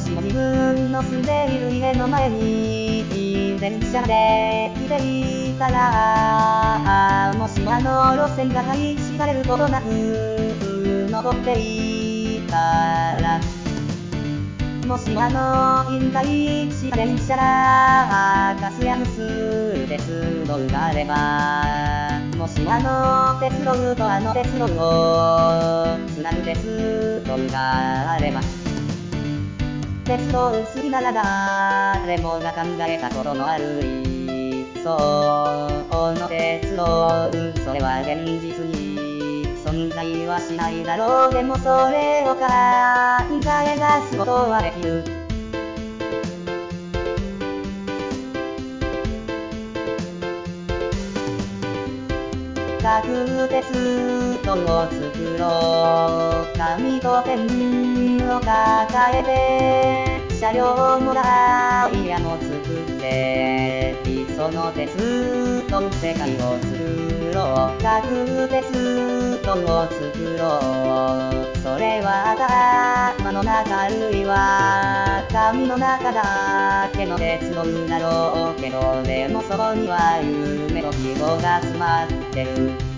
しも自分の住んでいる家の前に電車で来ていたら、もしも路線が廃止されることなく残っていたら、もしも引退した電車がガスや結鉄道があれば、もしも鉄道と鉄道をつなぐ鉄道があれば、鉄道好きなら誰もが考えたことのある理想の鉄道、それは現実に存在はしないだろう。でもそれを考え出すことはできる。各鉄道を作ろう。紙とペンを抱えて、車両もダイヤも作って、その鉄道世界を作ろう。各鉄道を作ろう。それは頭の中あるいは紙の中だけの鉄道だろうけど、でもそこには夢と希望が詰まってる。